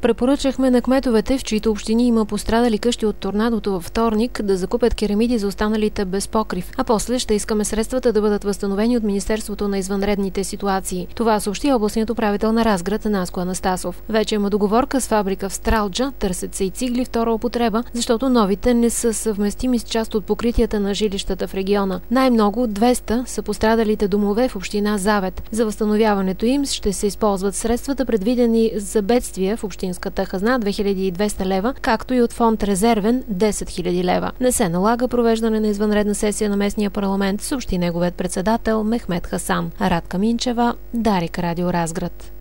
Препоръчахме на кметовете, в чиито общини има пострадали къщи от торнадото във вторник, да закупят керамиди за останалите без покрив, а после ще искаме средствата да бъдат възстановени от Министерството на извънредните ситуации. Това съобщи областният управител на Разград Наско Анастасов. Вече има договорка с фабрика в Стралджа, търсят се и цигли втора употреба, защото новите не са съвместими с част от покритията на жилищата в региона. Най-много 200 са пострадалите домове в община Завет. За възстановяването им ще се използват средствата, предвидени за бедствия в общинската хазна 2200 лева, както и от фонд резервен 10 000 лева. Не се налага провеждане на извънредна сесия на местния парламент, съобщи неговият председател Мехмед Хасан. Радка Минчева, Дарик, Радио Разград.